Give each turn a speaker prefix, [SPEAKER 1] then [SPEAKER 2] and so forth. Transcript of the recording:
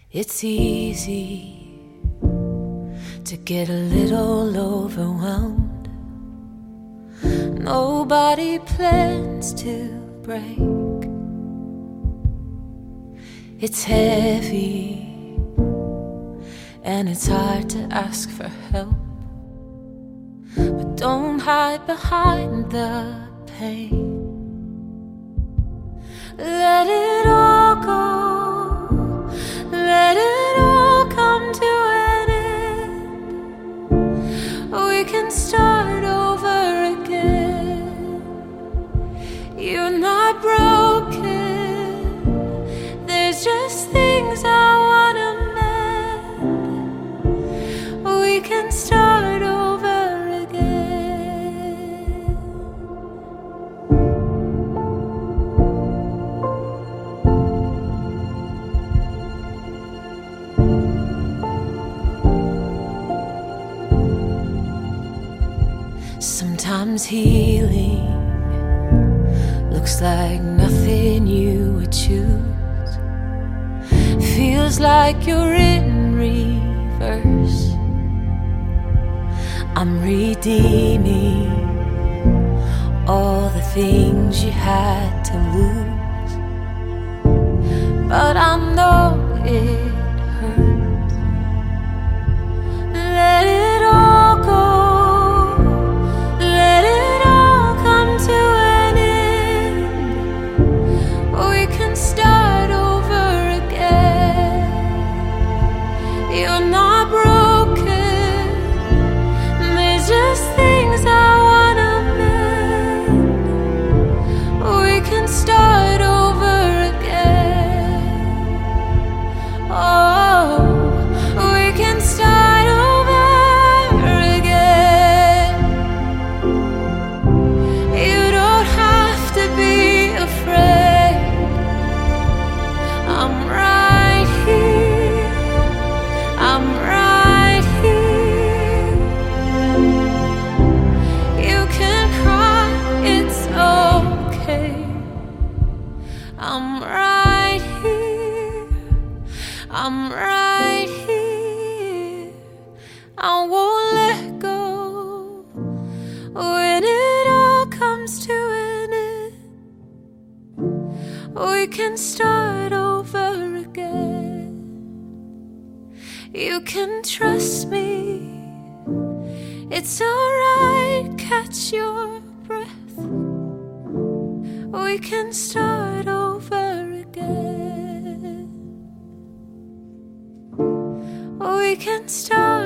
[SPEAKER 1] It's easy to get a little overwhelmed. Nobody plans to break. It's heavy and it's hard to ask for help, but don't hide behind the pain. Let it all go, let it all come to an end. We can start over again. You're not broken, there's just things I wanna mend. We can start over again. Sometimes healing looks like nothing you would choose. Feels like you're in reverse. I'm redeeming all the things you had to lose, but I know it hurts. Let it all go, let it all come to an end. We can start over again. You're not broken, there's just things I wanna mend. We can start over again. Oh, we can start over again. You don't have to be afraid. I'm right here, I'm right here. You can cry, it's okay. I'm right here, I'm right here. I won't let go when it all comes to an end. We can start over again. You can trust me, it's alright, catch your breath. We can start over again. We can start